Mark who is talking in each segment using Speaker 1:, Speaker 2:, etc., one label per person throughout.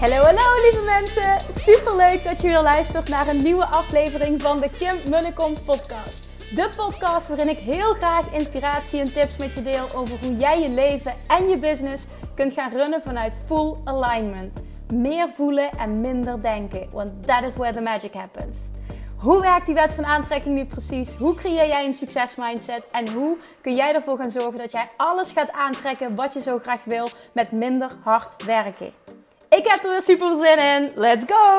Speaker 1: Hallo, hallo lieve mensen! Superleuk dat je weer luistert naar een nieuwe aflevering van de Kim Munnekom podcast. De podcast waarin ik heel graag inspiratie en tips met je deel over hoe jij je leven en je business kunt gaan runnen vanuit full alignment. Meer voelen en minder denken, want that is where the magic happens. Hoe werkt die wet van aantrekking nu precies? Hoe creëer jij een succesmindset? En hoe kun jij ervoor gaan zorgen dat jij alles gaat aantrekken wat je zo graag wil met minder hard werken? Ik heb er weer super zin in. Let's go!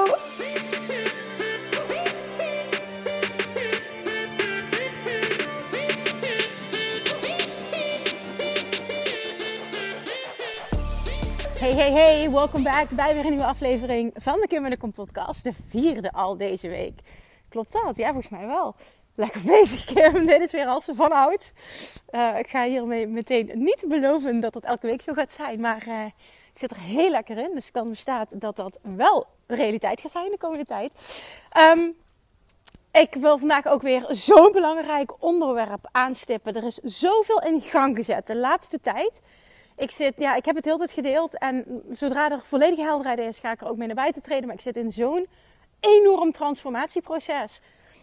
Speaker 1: Hey, welkom back bij weer een nieuwe aflevering van de Kim Munnekom podcast. De 4e al deze week. Klopt dat? Ja, volgens mij wel. Lekker bezig, Kim. Dit is weer als van ouds. Ik ga hiermee meteen niet beloven dat het elke week zo gaat zijn, maar ik zit er heel lekker in. Dus de kans bestaat dat dat wel realiteit gaat zijn de komende tijd. Ik wil vandaag ook weer zo'n belangrijk onderwerp aanstippen. Er is zoveel in gang gezet de laatste tijd. Ik heb het heel tijd gedeeld en zodra er volledige helderheid is, ga ik er ook mee naar buiten treden. Maar ik zit in zo'n enorm transformatieproces.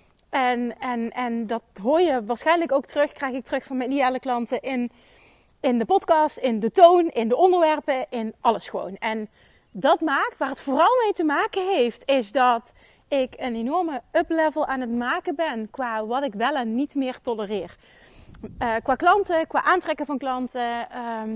Speaker 1: En dat hoor je waarschijnlijk ook krijg ik terug van mijn ideale klanten in de podcast, in de toon, in de onderwerpen, in alles gewoon. En dat maakt, waar het vooral mee te maken heeft, is dat ik een enorme uplevel aan het maken ben qua wat ik wel en niet meer tolereer. Qua klanten, qua aantrekken van klanten,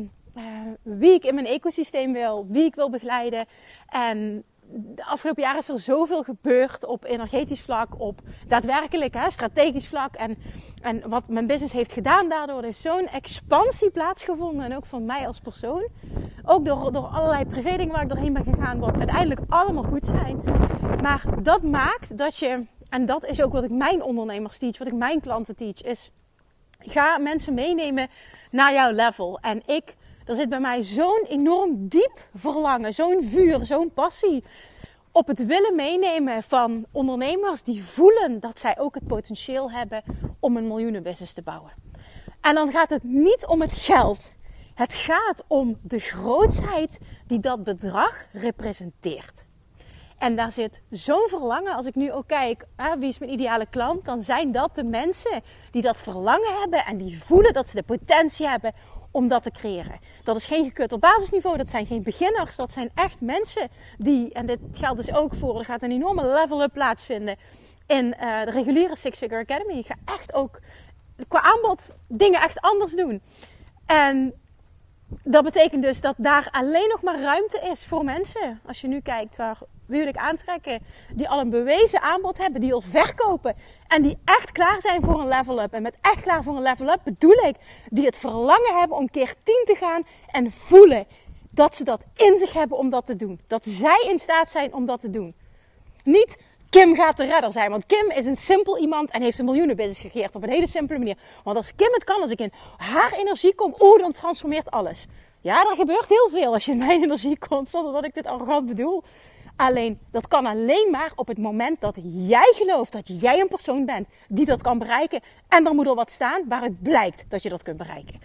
Speaker 1: wie ik in mijn ecosysteem wil, wie ik wil begeleiden. En de afgelopen jaren is er zoveel gebeurd op energetisch vlak, op daadwerkelijk strategisch vlak. En wat mijn business heeft gedaan daardoor, er is zo'n expansie plaatsgevonden. En ook van mij als persoon. Ook door allerlei privé dingen waar ik doorheen ben gegaan, wat uiteindelijk allemaal goed zijn. Maar dat maakt dat je, en dat is ook wat ik mijn ondernemers teach, wat ik mijn klanten teach, is ga mensen meenemen naar jouw level. En er zit bij mij zo'n enorm diep verlangen, zo'n vuur, zo'n passie op het willen meenemen van ondernemers die voelen dat zij ook het potentieel hebben om een miljoenenbusiness te bouwen. En dan gaat het niet om het geld. Het gaat om de grootsheid die dat bedrag representeert. En daar zit zo'n verlangen. Als ik nu ook kijk, wie is mijn ideale klant? Dan zijn dat de mensen die dat verlangen hebben en die voelen dat ze de potentie hebben om dat te creëren. Dat is geen gekut op basisniveau, dat zijn geen beginners. Dat zijn echt mensen die, en dit geldt dus ook voor, er gaat een enorme level-up plaatsvinden in de reguliere Six Figure Academy. Je gaat echt ook qua aanbod dingen echt anders doen. En dat betekent dus dat daar alleen nog maar ruimte is voor mensen. Als je nu kijkt waar wie wil ik aantrekken, die al een bewezen aanbod hebben, die al verkopen en die echt klaar zijn voor een level-up. En met echt klaar voor een level-up bedoel ik die het verlangen hebben om keer 10 te gaan en voelen dat ze dat in zich hebben om dat te doen. Dat zij in staat zijn om dat te doen. Niet Kim gaat de redder zijn, want Kim is een simpel iemand en heeft een miljoenenbusiness gecreëerd op een hele simpele manier. Want als Kim het kan, als ik in haar energie kom, dan transformeert alles. Ja, er gebeurt heel veel als je in mijn energie komt, zonder dat ik dit arrogant bedoel. Alleen, dat kan alleen maar op het moment dat jij gelooft dat jij een persoon bent die dat kan bereiken. En er moet al wat staan waaruit blijkt dat je dat kunt bereiken.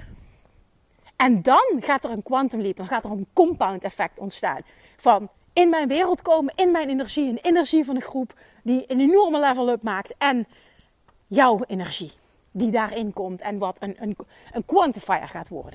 Speaker 1: En dan gaat er een quantum leap, dan gaat er een compound effect ontstaan. Van in mijn wereld komen, in mijn energie, een energie van een groep die een enorme level up maakt. En jouw energie die daarin komt en wat een quantifier gaat worden.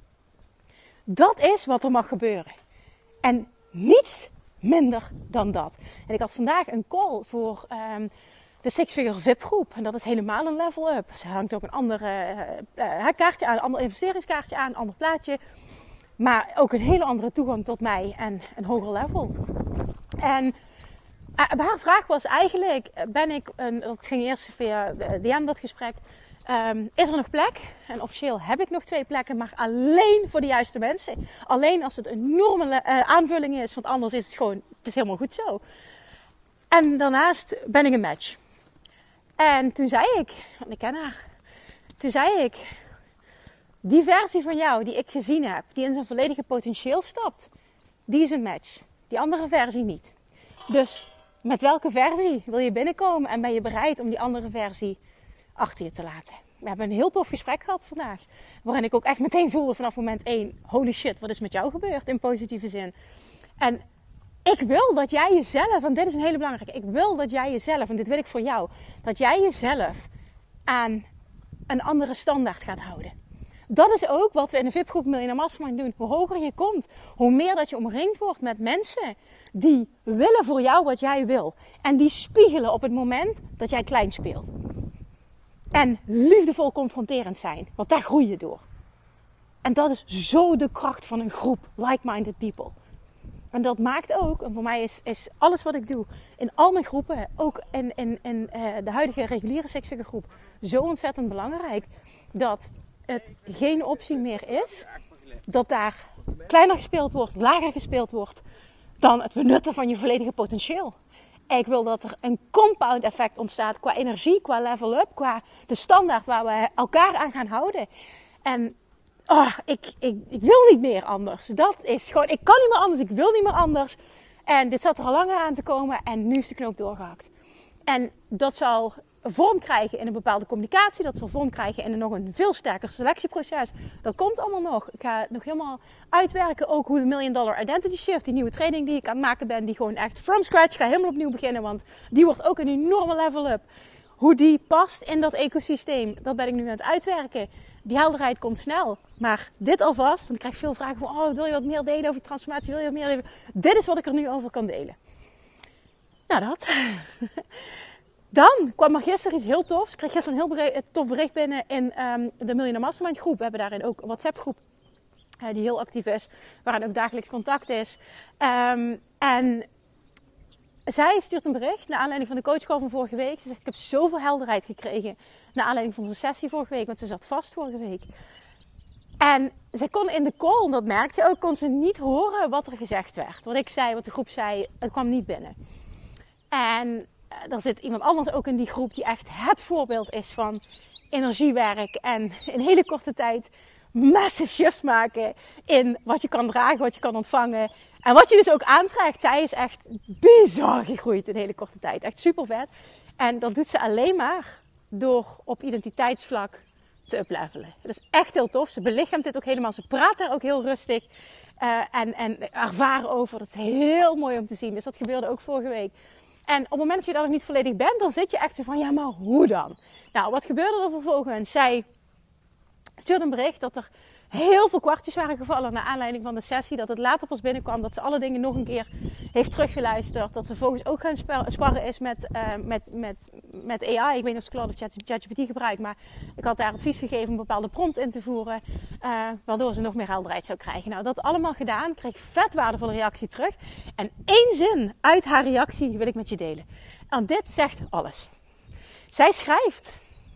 Speaker 1: Dat is wat er mag gebeuren. En niets minder dan dat. En ik had vandaag een call voor de Six Figure VIP groep. En dat is helemaal een level up. Ze hangt ook een ander kaartje aan, een ander investeringskaartje aan, een ander plaatje. Maar ook een hele andere toegang tot mij en een hoger level. En haar vraag was eigenlijk, dat ging eerst via DM dat gesprek. Is er nog plek? En officieel heb ik nog 2 plekken, maar alleen voor de juiste mensen. Alleen als het een enorme aanvulling is, want anders is het is helemaal goed zo. En daarnaast ben ik een match. En toen zei ik, want ik ken haar. Toen zei ik, die versie van jou die ik gezien heb, die in zijn volledige potentieel stapt, die is een match. Die andere versie niet. Dus met welke versie wil je binnenkomen en ben je bereid om die andere versie achter je te laten? We hebben een heel tof gesprek gehad vandaag. Waarin ik ook echt meteen voelde vanaf moment 1, holy shit, wat is met jou gebeurd in positieve zin? En Ik wil dat jij jezelf, en dit is een hele belangrijke. Ik wil dat jij jezelf, en dit wil ik voor jou. Dat jij jezelf aan een andere standaard gaat houden. Dat is ook wat we in de VIP-groep Millionaire Mastermind doen. Hoe hoger je komt, hoe meer dat je omringd wordt met mensen die willen voor jou wat jij wil. En die spiegelen op het moment dat jij klein speelt. En liefdevol confronterend zijn, want daar groei je door. En dat is zo de kracht van een groep like-minded people. En dat maakt ook, en voor mij is alles wat ik doe in al mijn groepen, ook in de huidige reguliere Six Figure groep, zo ontzettend belangrijk dat het geen optie meer is dat daar kleiner gespeeld wordt, lager gespeeld wordt dan het benutten van je volledige potentieel. Ik wil dat er een compound effect ontstaat qua energie, qua level up, qua de standaard waar we elkaar aan gaan houden. En ik wil niet meer anders. Dat is gewoon, ik kan niet meer anders, ik wil niet meer anders. En dit zat er al langer aan te komen en nu is de knoop doorgehakt. En dat zal vorm krijgen in een bepaalde communicatie. Dat zal vorm krijgen in nog een veel sterker selectieproces. Dat komt allemaal nog. Ik ga nog helemaal uitwerken ook hoe de $1 Million Identity Shift, die nieuwe training die ik aan het maken ben, die gewoon echt from scratch, ga helemaal opnieuw beginnen, want die wordt ook een enorme level up. Hoe die past in dat ecosysteem, dat ben ik nu aan het uitwerken. Die helderheid komt snel. Maar dit alvast, want ik krijg veel vragen van, wil je wat meer delen over transformatie? Wil je wat meer delen? Dit is wat ik er nu over kan delen. Nou, dat. Dan kwam er gisteren iets heel tofs. Ik kreeg gisteren een heel tof bericht binnen in de Millionaire Mastermind groep. We hebben daarin ook een WhatsApp groep die heel actief is. Waarin ook dagelijks contact is. En zij stuurt een bericht naar aanleiding van de coachcall van vorige week. Ze zegt, ik heb zoveel helderheid gekregen naar aanleiding van onze sessie vorige week. Want ze zat vast vorige week. En ze kon in de call, en dat merkte ze ook, kon ze niet horen wat er gezegd werd. Wat ik zei, wat de groep zei, het kwam niet binnen. En er zit iemand anders ook in die groep die echt het voorbeeld is van energiewerk. En in hele korte tijd massive shifts maken in wat je kan dragen, wat je kan ontvangen. En wat je dus ook aantrekt. Zij is echt bizar gegroeid in hele korte tijd. Echt super vet. En dat doet ze alleen maar door op identiteitsvlak te uplevelen. Dat is echt heel tof. Ze belichaamt dit ook helemaal. Ze praat daar ook heel rustig en ervaren over. Dat is heel mooi om te zien. Dus dat gebeurde ook vorige week. En op het moment dat je daar nog niet volledig bent, dan zit je echt zo van, ja, maar hoe dan? Nou, wat gebeurde er vervolgens? Zij stuurde een bericht dat er heel veel kwartjes waren gevallen naar aanleiding van de sessie. Dat het later pas binnenkwam. Dat ze alle dingen nog een keer heeft teruggeluisterd. Dat ze vervolgens ook gaan sparren is met AI. Ik weet niet of ze Claude of ChatGPT gebruikt. Maar ik had haar advies gegeven om een bepaalde prompt in te voeren. Waardoor ze nog meer helderheid zou krijgen. Nou, dat allemaal gedaan. Kreeg vet waardevolle reactie terug. En één zin uit haar reactie wil ik met je delen. En dit zegt alles. Zij schrijft: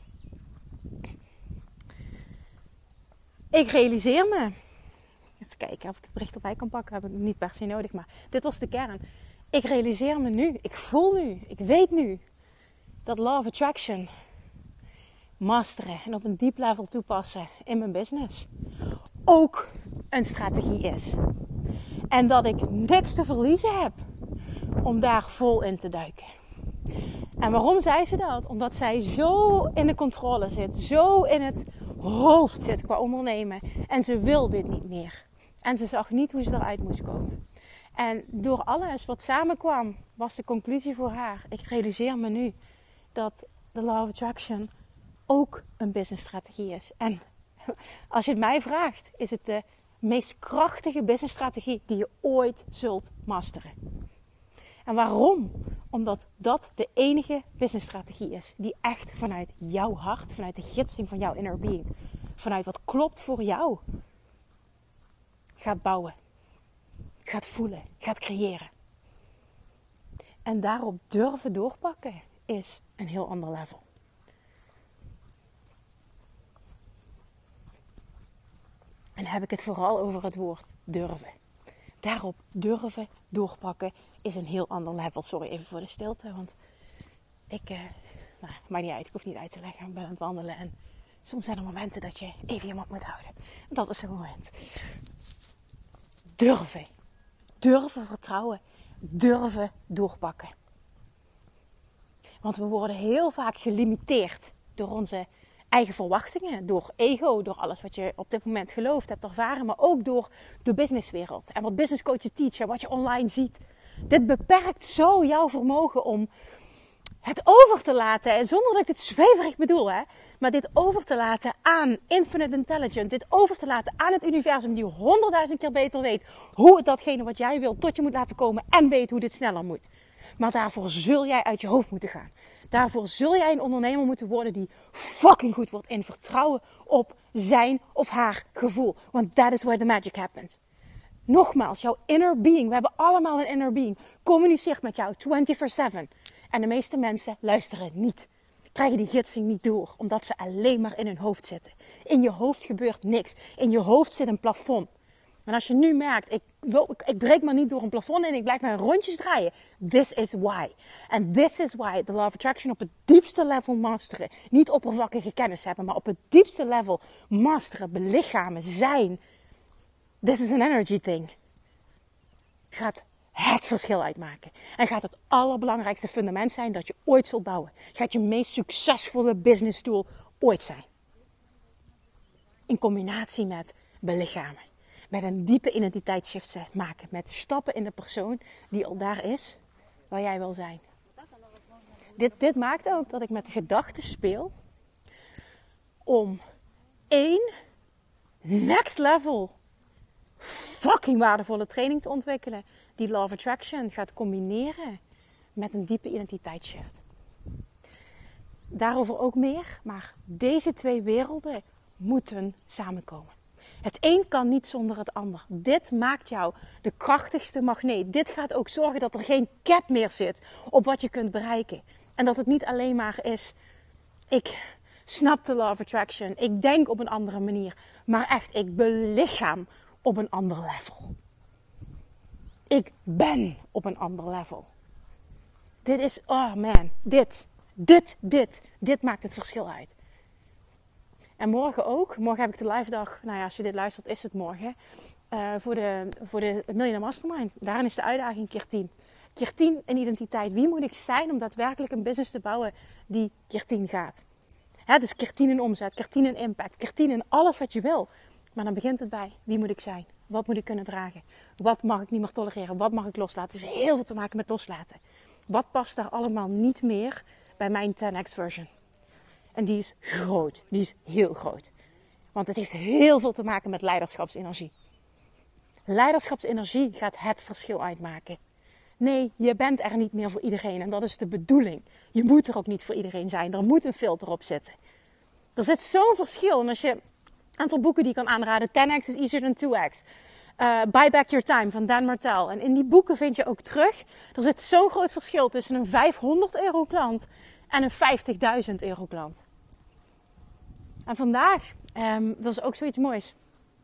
Speaker 1: ik realiseer me. Even kijken of ik het bericht erbij kan pakken. Heb ik niet per se nodig, maar dit was de kern. Ik realiseer me nu. Ik voel nu. Ik weet nu dat Law of Attraction masteren en op een diep level toepassen in mijn business ook een strategie is. En dat ik niks te verliezen heb om daar vol in te duiken. En waarom zei ze dat? Omdat zij zo in de controle zit. Zo in het hoofd zit qua ondernemen. En ze wil dit niet meer. En ze zag niet hoe ze eruit moest komen. En door alles wat samenkwam, was de conclusie voor haar: ik realiseer me nu dat de Law of Attraction ook een businessstrategie is. En als je het mij vraagt, is het de meest krachtige businessstrategie die je ooit zult masteren. En waarom? Omdat dat de enige businessstrategie is die echt vanuit jouw hart, vanuit de gidsing van jouw inner being, vanuit wat klopt voor jou, gaat bouwen, gaat voelen, gaat creëren. En daarop durven doorpakken is een heel ander level. En dan heb ik het vooral over het woord durven. Daarop durven doorpakken is een heel ander level. Sorry even voor de stilte, want maakt niet uit. Ik hoef niet uit te leggen. Ik ben aan het wandelen en soms zijn er momenten dat je even je mond moet houden. Dat is een moment. Durven. Durven vertrouwen. Durven doorpakken. Want we worden heel vaak gelimiteerd door onze eigen verwachtingen, door ego, door alles wat je op dit moment gelooft, hebt ervaren, maar ook door de businesswereld. En wat business coaches teachen, wat je online ziet. Dit beperkt zo jouw vermogen om het over te laten, zonder dat ik dit zweverig bedoel, hè, maar dit over te laten aan Infinite Intelligence, dit over te laten aan het universum die 100.000 keer beter weet hoe het datgene wat jij wilt tot je moet laten komen en weet hoe dit sneller moet. Maar daarvoor zul jij uit je hoofd moeten gaan. Daarvoor zul jij een ondernemer moeten worden die fucking goed wordt in vertrouwen op zijn of haar gevoel. Want that is where the magic happens. Nogmaals, jouw inner being, we hebben allemaal een inner being, communiceert met jou 24/7. En de meeste mensen luisteren niet. Krijgen die gidsing niet door, omdat ze alleen maar in hun hoofd zitten. In je hoofd gebeurt niks. In je hoofd zit een plafond. En als je nu merkt, ik breek maar niet door een plafond en ik blijf maar rondjes draaien. This is why. And this is why the law of attraction op het diepste level masteren. Niet oppervlakkige kennis hebben, maar op het diepste level masteren, belichamen, zijn. This is an energy thing. Gaat het verschil uitmaken. En gaat het allerbelangrijkste fundament zijn dat je ooit zult bouwen. Gaat je meest succesvolle business tool ooit zijn. In combinatie met belichamen. Met een diepe identiteitsshift maken. Met stappen in de persoon die al daar is waar jij wil zijn. Dit maakt ook dat ik met de gedachte speel om 1 next level fucking waardevolle training te ontwikkelen. Die Law of Attraction gaat combineren met een diepe identiteitsshift. Daarover ook meer, maar deze 2 werelden moeten samenkomen. Het een kan niet zonder het ander. Dit maakt jou de krachtigste magneet. Dit gaat ook zorgen dat er geen cap meer zit op wat je kunt bereiken. En dat het niet alleen maar is, ik snap de Law of Attraction, ik denk op een andere manier. Maar echt, ik belichaam op een ander level. Ik ben op een ander level. Dit is, oh man, dit maakt het verschil uit. En morgen ook. Morgen heb ik de live dag. Nou ja, als je dit luistert is het morgen. Voor de Millionaire Mastermind. Daarin is de uitdaging keer 10. Keer 10 in identiteit. Wie moet ik zijn om daadwerkelijk een business te bouwen die keer 10 gaat? Dus keer 10 in omzet, keer 10 in impact, keer 10 in alles wat je wil. Maar dan begint het bij, wie moet ik zijn? Wat moet ik kunnen dragen? Wat mag ik niet meer tolereren? Wat mag ik loslaten? Het heeft heel veel te maken met loslaten. Wat past daar allemaal niet meer bij mijn 10x version? En die is groot. Die is heel groot. Want het heeft heel veel te maken met leiderschapsenergie. Leiderschapsenergie gaat het verschil uitmaken. Nee, je bent er niet meer voor iedereen. En dat is de bedoeling. Je moet er ook niet voor iedereen zijn. Er moet een filter op zitten. Er zit zo'n verschil. En als je een aantal boeken die ik kan aanraden. 10x is easier than 2x. Buy Back Your Time van Dan Martell. En in die boeken vind je ook terug. Er zit zo'n groot verschil tussen een €500 klant en een €50.000 klant. En vandaag, dat is ook zoiets moois.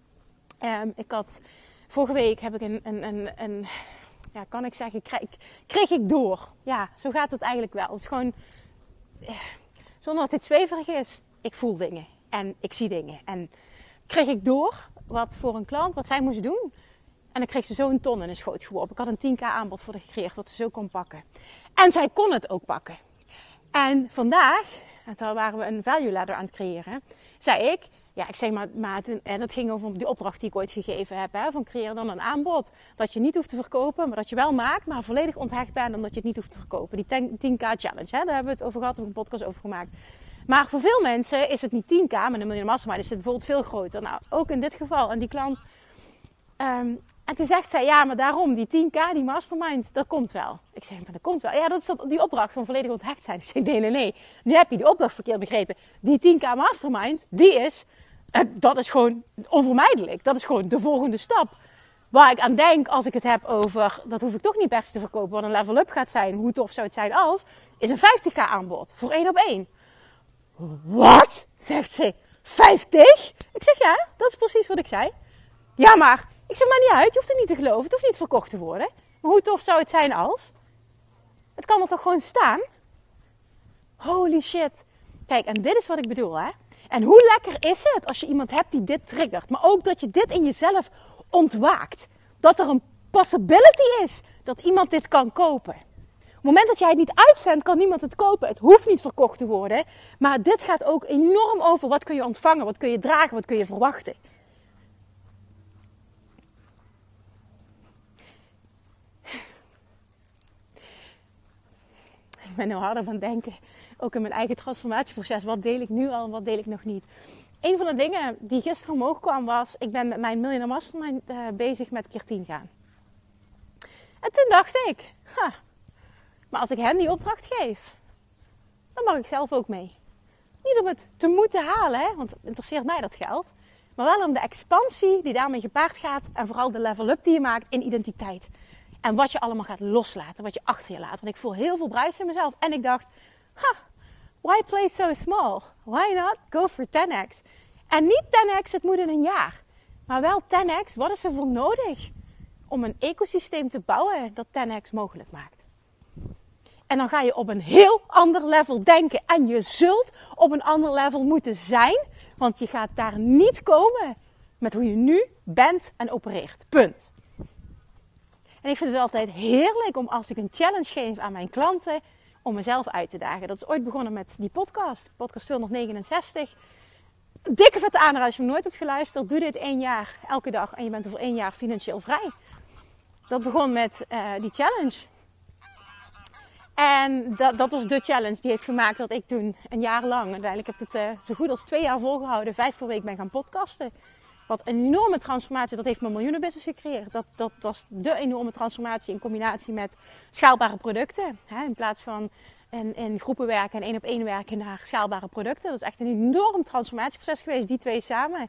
Speaker 1: Vorige week heb ik een ja, kan ik zeggen, kreeg ik door. Ja, zo gaat het eigenlijk wel. Het is gewoon, zonder dat dit zweverig is, ik voel dingen en ik zie dingen. En kreeg ik door wat voor een klant, wat zij moest doen. En dan kreeg ze zo een ton in een schoot geworpen. Ik had een 10k aanbod voor haar gecreëerd, wat ze zo kon pakken. En zij kon het ook pakken. En vandaag, en toen waren we een value ladder aan het creëren, zei ik, ja, ik zeg maar toen, en dat ging over die opdracht die ik ooit gegeven heb, hè, van creëer dan een aanbod dat je niet hoeft te verkopen, maar dat je wel maakt, maar volledig onthecht bent omdat je het niet hoeft te verkopen. Die 10k challenge, hè, daar hebben we het over gehad, daar heb ik een podcast over gemaakt. Maar voor veel mensen is het niet 10k, maar een Millionaire Mastermind is het bijvoorbeeld veel groter. Nou, ook in dit geval. En die klant, en toen zegt zij, ja, maar daarom, die 10k, die mastermind, dat komt wel. Ik zeg, maar dat komt wel. Ja, dat is die opdracht van volledig onthecht zijn. Ik zeg, nee. Nu heb je die opdracht verkeerd begrepen. Die 10k mastermind, dat is gewoon onvermijdelijk. Dat is gewoon de volgende stap. Waar ik aan denk als ik het heb over, dat hoef ik toch niet per se te verkopen, wat een level up gaat zijn. Hoe tof zou het zijn als, is een 50k aanbod voor 1-op-1. Wat? Zegt ze, 50? Ik zeg, ja, dat is precies wat ik zei. Ja, maar, ik zeg, maar niet uit, je hoeft het niet te geloven, het hoeft niet verkocht te worden. Maar hoe tof zou het zijn als? Het kan er toch gewoon staan? Holy shit. Kijk, en dit is wat ik bedoel, hè. En hoe lekker is het als je iemand hebt die dit triggert. Maar ook dat je dit in jezelf ontwaakt. Dat er een possibility is dat iemand dit kan kopen. Op het moment dat jij het niet uitzendt, kan niemand het kopen. Het hoeft niet verkocht te worden. Maar dit gaat ook enorm over wat kun je ontvangen, wat kun je dragen, wat kun je verwachten. Ik ben heel hard aan het denken. Ook in mijn eigen transformatieproces. Wat deel ik nu al en wat deel ik nog niet? Een van de dingen die gisteren omhoog kwam was... Ik ben met mijn Millionaire Mastermind bezig met keer 10 gaan. En toen dacht ik... maar als ik hen die opdracht geef... dan mag ik zelf ook mee. Niet om het te moeten halen, hè, want het interesseert mij dat geld. Maar wel om de expansie die daarmee gepaard gaat. En vooral de level-up die je maakt in identiteit. En wat je allemaal gaat loslaten, wat je achter je laat. Want ik voel heel veel bruis in mezelf. En ik dacht, why play so small? Why not go for 10x? En niet 10x, het moet in een jaar. Maar wel 10x, wat is er voor nodig om een ecosysteem te bouwen dat 10x mogelijk maakt? En dan ga je op een heel ander level denken. En je zult op een ander level moeten zijn. Want je gaat daar niet komen met hoe je nu bent en opereert. Punt. En ik vind het altijd heerlijk om als ik een challenge geef aan mijn klanten, om mezelf uit te dagen. Dat is ooit begonnen met die podcast 269. Dikke vette aanrader als je hem nooit hebt geluisterd. Doe dit 1 jaar, elke dag. En je bent er voor 1 jaar financieel vrij. Dat begon met die challenge. En dat was de challenge die heeft gemaakt dat ik toen een jaar lang, uiteindelijk heb ik het zo goed als 2 jaar volgehouden, 5 per week ben gaan podcasten. Wat een enorme transformatie, dat heeft mijn miljoenenbusiness gecreëerd. Dat was de enorme transformatie in combinatie met schaalbare producten. Hè? In plaats van in groepen werken en 1-op-1 werken naar schaalbare producten. Dat is echt een enorm transformatieproces geweest, die 2 samen.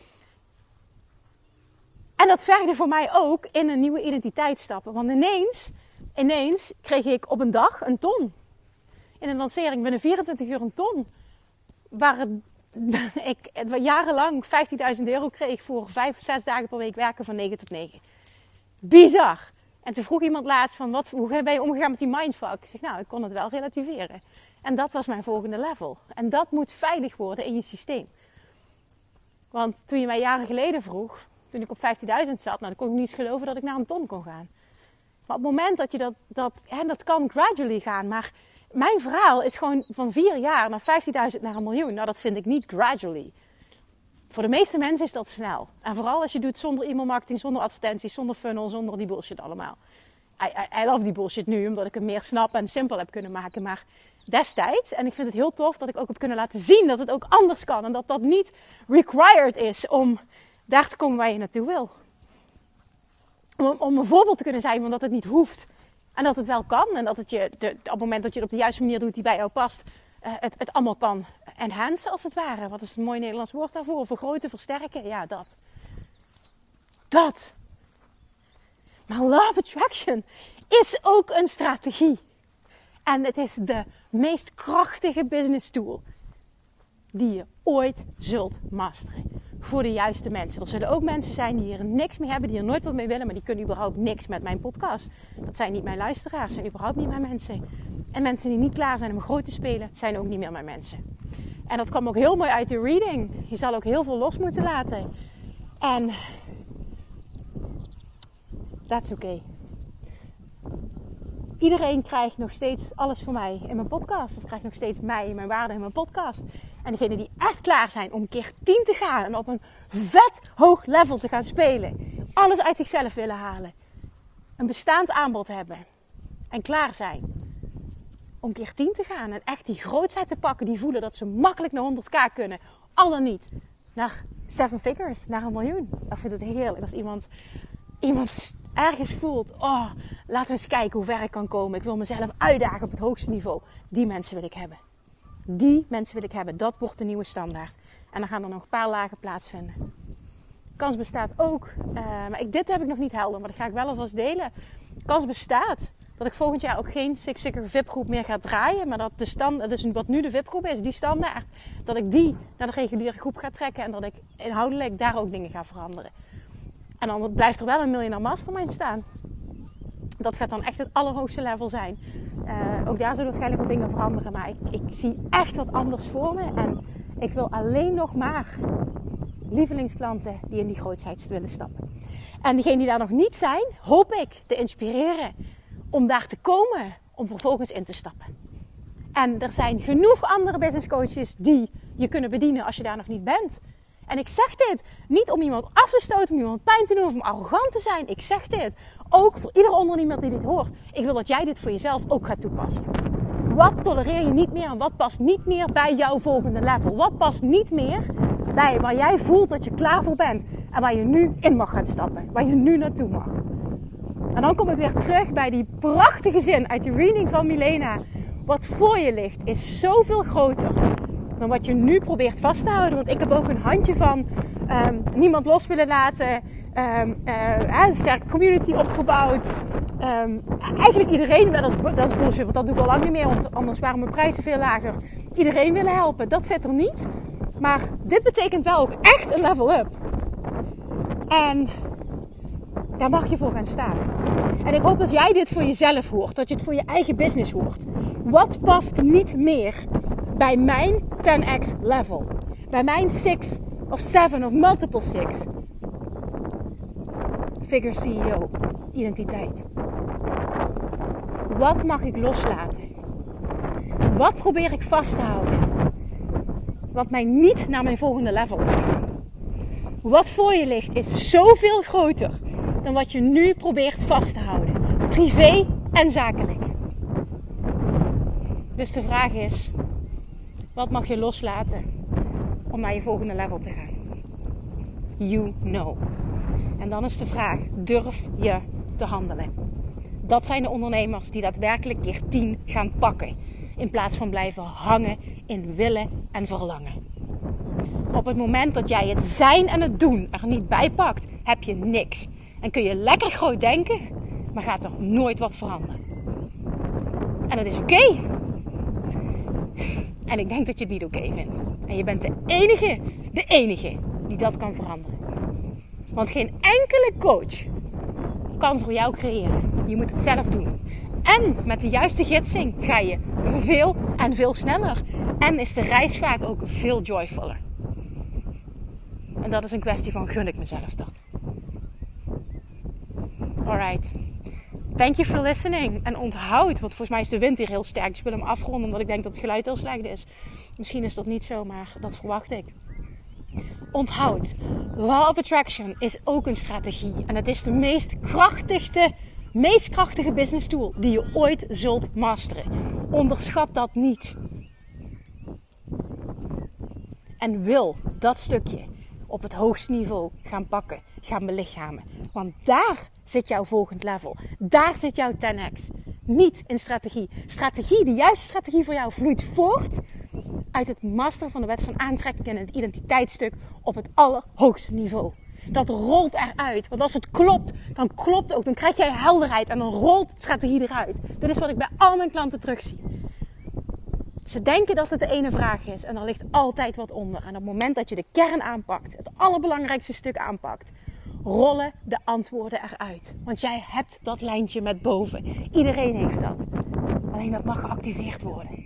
Speaker 1: En dat vergde voor mij ook in een nieuwe identiteit stappen. Want ineens kreeg ik op een dag een ton. In een lancering binnen 24 uur een ton. Waar ik jarenlang 15.000 euro kreeg voor 5 of 6 dagen per week werken van 9 tot 9. Bizar. En toen vroeg iemand laatst van, hoe ben je omgegaan met die mindfuck? Ik zeg, nou, ik kon het wel relativeren. En dat was mijn volgende level. En dat moet veilig worden in je systeem. Want toen je mij jaren geleden vroeg, toen ik op 15.000 zat, nou, dan kon ik niet eens geloven dat ik naar een ton kon gaan. Maar op het moment dat je dat kan gradually gaan, maar mijn verhaal is gewoon van 4 jaar naar 15.000 naar 1 miljoen. Nou, dat vind ik niet gradually. Voor de meeste mensen is dat snel. En vooral als je doet zonder e-mailmarketing, zonder advertenties, zonder funnel, zonder die bullshit allemaal. I love die bullshit nu, omdat ik hem meer snap en simpel heb kunnen maken. Maar destijds, en ik vind het heel tof dat ik ook heb kunnen laten zien dat het ook anders kan. En dat dat niet required is om daar te komen waar je naartoe wil. Om een voorbeeld te kunnen zijn van dat het niet hoeft. En dat het wel kan. En dat het op het moment dat je het op de juiste manier doet die bij jou past. Het allemaal kan enhancen als het ware. Wat is een mooi Nederlands woord daarvoor? Vergroten, versterken. Ja, dat. Maar Law of Attraction is ook een strategie. En het is de meest krachtige business tool die je ooit zult masteren. Voor de juiste mensen. Er zullen ook mensen zijn die hier niks mee hebben, die er nooit wat mee willen, maar die kunnen überhaupt niks met mijn podcast. Dat zijn niet mijn luisteraars, zijn überhaupt niet mijn mensen. En mensen die niet klaar zijn om groot te spelen, zijn ook niet meer mijn mensen. En dat kwam ook heel mooi uit de reading. Je zal ook heel veel los moeten laten. En that's okay. Iedereen krijgt nog steeds alles voor mij in mijn podcast. Of krijgt nog steeds mij en mijn waarde in mijn podcast. En degenen die echt klaar zijn om keer 10 te gaan. En op een vet hoog level te gaan spelen. Alles uit zichzelf willen halen. Een bestaand aanbod hebben. En klaar zijn. Om keer 10 te gaan. En echt die grootheid te pakken. Die voelen dat ze makkelijk naar 100k kunnen. Al dan niet. Naar 7 figures. Naar 1 miljoen. Dat vind ik heerlijk. Als iemand ergens voelt, oh, laten we eens kijken hoe ver ik kan komen. Ik wil mezelf uitdagen op het hoogste niveau. Die mensen wil ik hebben. Dat wordt de nieuwe standaard. En dan gaan er nog een paar lagen plaatsvinden. Kans bestaat ook, maar dit heb ik nog niet helder, maar dat ga ik wel alvast delen. Kans bestaat dat ik volgend jaar ook geen Six Figure VIP-groep meer ga draaien. Maar dat de standaard, dus wat nu de VIP-groep is, die standaard, dat ik die naar de reguliere groep ga trekken. En dat ik inhoudelijk daar ook dingen ga veranderen. En dan blijft er wel een Millionaire Mastermind staan. Dat gaat dan echt het allerhoogste level zijn. Ook daar zullen waarschijnlijk wat dingen veranderen. Maar ik zie echt wat anders voor me. En ik wil alleen nog maar lievelingsklanten die in die grootheid willen stappen. En diegenen die daar nog niet zijn, hoop ik te inspireren om daar te komen. Om vervolgens in te stappen. En er zijn genoeg andere business coaches die je kunnen bedienen als je daar nog niet bent. En ik zeg dit niet om iemand af te stoten, om iemand pijn te doen of om arrogant te zijn. Ik zeg dit ook voor iedere ondernemer die dit hoort. Ik wil dat jij dit voor jezelf ook gaat toepassen. Wat tolereer je niet meer en wat past niet meer bij jouw volgende level? Wat past niet meer bij waar jij voelt dat je klaar voor bent en waar je nu in mag gaan stappen, waar je nu naartoe mag? En dan kom ik weer terug bij die prachtige zin uit de reading van Milena. Wat voor je ligt is zoveel groter dan wat je nu probeert vast te houden. Want ik heb ook een handje van niemand los willen laten. Een sterke community opgebouwd. Eigenlijk iedereen, dat is bullshit, want dat doe ik al lang niet meer. Want anders waren mijn prijzen veel lager. Iedereen willen helpen, dat zit er niet. Maar dit betekent wel ook echt een level up. En daar mag je voor gaan staan. En ik hoop dat jij dit voor jezelf hoort. Dat je het voor je eigen business hoort. Wat past niet meer bij mijn 10x level? Bij mijn 6 of 7 of multiple 6 figure CEO identiteit. Wat mag ik loslaten? Wat probeer ik vast te houden? Wat mij niet naar mijn volgende level laat gaan. Wat voor je ligt is zoveel groter dan wat je nu probeert vast te houden. Privé en zakelijk. Dus de vraag is, wat mag je loslaten om naar je volgende level te gaan? You know. En dan is de vraag, durf je te handelen? Dat zijn de ondernemers die daadwerkelijk keer 10 gaan pakken. In plaats van blijven hangen in willen en verlangen. Op het moment dat jij het zijn en het doen er niet bij pakt, heb je niks. En kun je lekker groot denken, maar gaat er nooit wat veranderen. En dat is oké. En ik denk dat je het niet oké vindt. En je bent de enige die dat kan veranderen. Want geen enkele coach kan voor jou creëren. Je moet het zelf doen. En met de juiste gidsing ga je veel en veel sneller. En is de reis vaak ook veel joyfuller. En dat is een kwestie van, gun ik mezelf dat? Alright. Thank you for listening. En onthoud, want volgens mij is de wind hier heel sterk. Dus ik wil hem afronden omdat ik denk dat het geluid heel slecht is. Misschien is dat niet zo, maar dat verwacht ik. Onthoud, Law of Attraction is ook een strategie. En het is de meest krachtige business tool die je ooit zult masteren. Onderschat dat niet. En wil dat stukje op het hoogste niveau gaan pakken, gaan belichamen. Want daar zit jouw volgend level. Daar zit jouw 10x. Niet in strategie. De juiste strategie voor jou vloeit voort uit het masteren van de wet van aantrekking en het identiteitsstuk op het allerhoogste niveau. Dat rolt eruit. Want als het klopt, dan klopt het ook. Dan krijg jij helderheid en dan rolt de strategie eruit. Dit is wat ik bij al mijn klanten terugzie. Ze denken dat het de ene vraag is en er ligt altijd wat onder. En op het moment dat je de kern aanpakt, het allerbelangrijkste stuk aanpakt, rollen de antwoorden eruit. Want jij hebt dat lijntje met boven. Iedereen heeft dat. Alleen dat mag geactiveerd worden.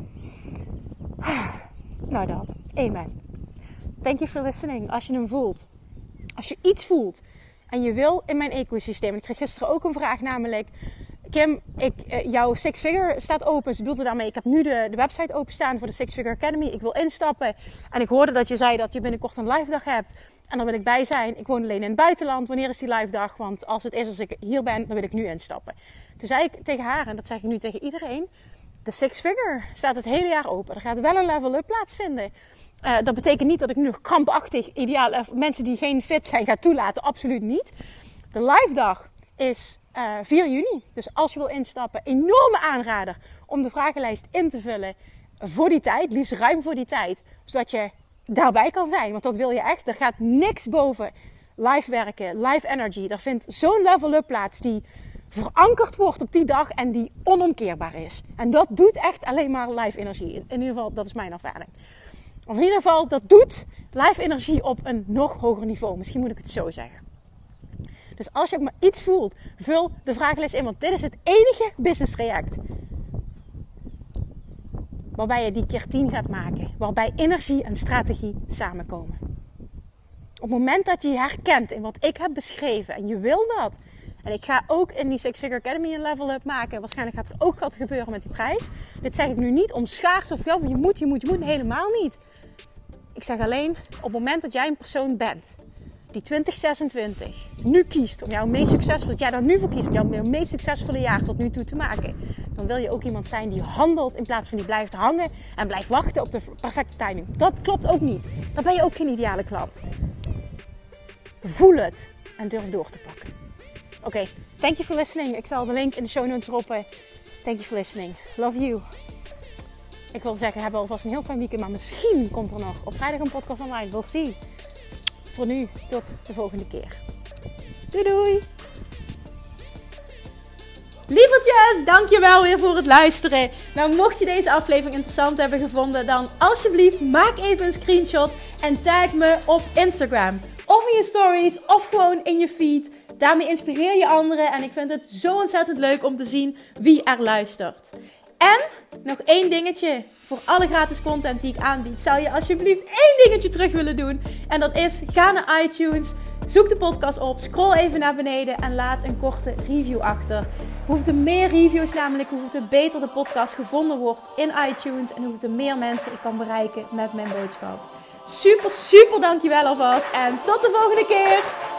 Speaker 1: Nou dat. Amen. Thank you for listening. Als je hem voelt. Als je iets voelt en je wil in mijn ecosysteem. Ik kreeg gisteren ook een vraag namelijk. Kim, jouw Six Figure staat open. Ze bedoelde daarmee, ik heb nu de website openstaan voor de Six Figure Academy. Ik wil instappen. En ik hoorde dat je zei dat je binnenkort een live dag hebt. En daar wil ik bij zijn. Ik woon alleen in het buitenland. Wanneer is die live dag? Want als ik hier ben, dan wil ik nu instappen. Toen zei ik tegen haar, en dat zeg ik nu tegen iedereen. De Six Figure staat het hele jaar open. Er gaat wel een level up plaatsvinden. Dat betekent niet dat ik nu krampachtig mensen die geen fit zijn ga toelaten. Absoluut niet. De live dag is 4 juni. Dus als je wil instappen, enorme aanrader om de vragenlijst in te vullen voor die tijd. Liefst ruim voor die tijd. Zodat je daarbij kan zijn. Want dat wil je echt. Er gaat niks boven live werken, live energy. Er vindt zo'n level up plaats die verankerd wordt op die dag en die onomkeerbaar is. En dat doet echt alleen maar live energie. In ieder geval, dat is mijn ervaring. Of in ieder geval, dat doet live energie op een nog hoger niveau. Misschien moet ik het zo zeggen. Dus als je ook maar iets voelt, vul de vragenlijst in. Want dit is het enige business traject waarbij je die keer 10 gaat maken. Waarbij energie en strategie samenkomen. Op het moment dat je je herkent in wat ik heb beschreven en je wil dat. En ik ga ook in die Six Figure Academy een level up maken. Waarschijnlijk gaat er ook wat gebeuren met die prijs. Dit zeg ik nu niet om schaars of ja, je moet helemaal niet. Ik zeg alleen, op het moment dat jij een persoon bent die 2026 nu kiest om jouw meest succesvolle, dat jij daar nu voor kiest om jouw meest succesvolle jaar tot nu toe te maken, dan wil je ook iemand zijn die handelt in plaats van die blijft hangen en blijft wachten op de perfecte timing. Dat klopt ook niet. Dan ben je ook geen ideale klant. Voel het en durf door te pakken. Oké, thank you for listening. Ik zal de link in de show notes droppen. Thank you for listening. Love you. Ik wil zeggen, we hebben alvast een heel fijn weekend, maar misschien komt er nog op vrijdag een podcast online. We'll see. Voor nu, tot de volgende keer. Doei doei! Lievertjes, dankjewel weer voor het luisteren. Nou, mocht je deze aflevering interessant hebben gevonden, dan alsjeblieft maak even een screenshot en tag me op Instagram. Of in je stories, of gewoon in je feed. Daarmee inspireer je anderen en ik vind het zo ontzettend leuk om te zien wie er luistert. En nog één dingetje. Voor alle gratis content die ik aanbied, zou je alsjeblieft één dingetje terug willen doen. En dat is, ga naar iTunes, zoek de podcast op, scroll even naar beneden en laat een korte review achter. Hoeveel meer reviews namelijk, hoeveel beter de podcast gevonden wordt in iTunes. En hoeveel meer mensen ik kan bereiken met mijn boodschap. Super, super dankjewel alvast en tot de volgende keer.